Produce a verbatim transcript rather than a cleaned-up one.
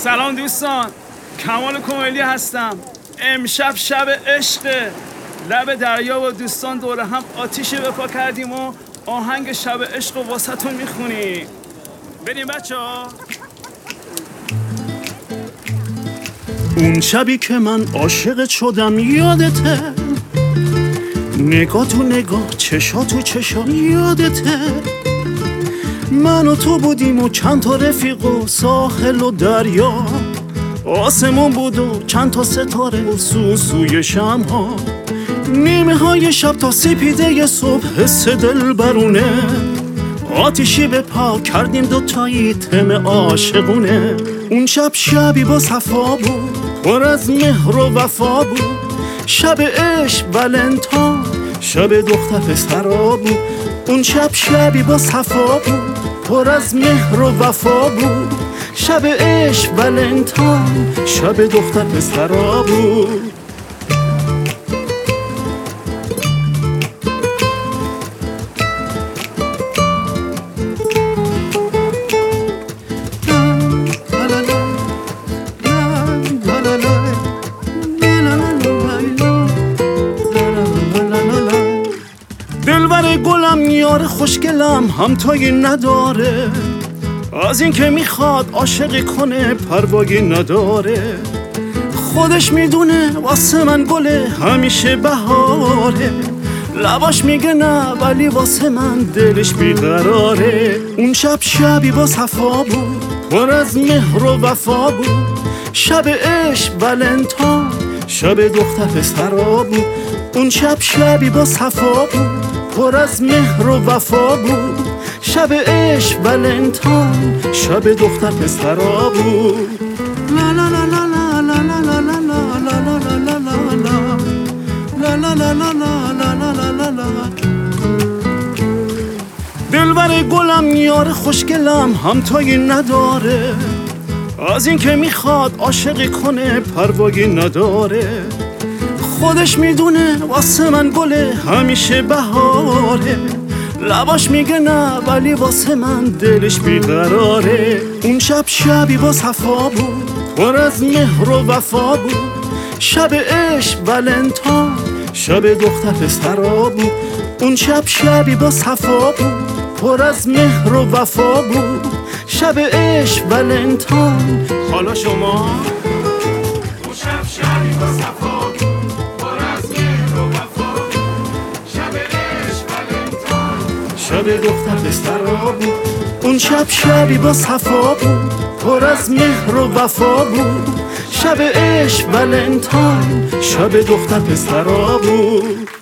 سلام دوستان، کمال کمیلی هستم. امشب شب عشق، لب دریا و دوستان دور هم آتیش بپا کردیم و آهنگ شب عشق و واسهتون میخونیم. بریم بچه ها. اون شبی که من عاشقت شدم یادته، نگاه تو نگاه، چشا تو چشا یادته. من و تو بودیم و چند تا رفیق و ساحل و دریا، آسمون بود و چند تا ستاره و سوسوی شمها. نیمه های شب تا سپیده صبح حس دل برونه، آتیشی به پا کردیم دوتایی تم عاشقونه. اون شب شبی با صفا بود، پر از مهر و وفا بود. شب عشق ولنتاین، شب دختر پسرا بود. اون شب شبی با صفا بود، پر از مهر و وفا بود. شب عشق ولنتاین، شب دختر پسرا بود. دلبر گلم یار خوشگلم همتایی نداره، از این که میخواد عاشقی کنه پروایی نداره. خودش میدونه واسه من گله همیشه بهاره، لباش میگه نه ولی واسه من دلش بیقراره. اون شب شبی با صفا بود، پر از مهر و وفا بود. شب عشق ولنتاین، شب دختر پسرا بود. اون شب شبی با صفا بود، پر از مهر و وفا بود. شب عشق ولنتاین، شب دختر پسرا بود. لا لا لا لا لا لا لا لا لا لا لا لا لا لا لا لا لا. دلبر گلم یار خوشگلم همتایی نداره، از این که میخواد عاشقی کنه پروایی نداره. خودش میدونه واسه من گله همیشه بهاره، لباش میگه نه ولی واسه من دلش بیقراره. اون شب شبی با صفا بود، پر از مهر و وفا بود. شب عشق ولنتاین، شب دختر پسرا بود. اون شب شبی با صفا بود، پر از مهر و وفا بود. شب عشق ولنتاین. حالا شما اون شب شبی با صفا بود، پر از مهر و وفا بود. شب عشق ولنتاین، شب دختر پسرا بود. اون شب شبی با صفا بود، پر از مهر و وفا بود. شب عشق ولنتاین، شب دختر پسرا بود.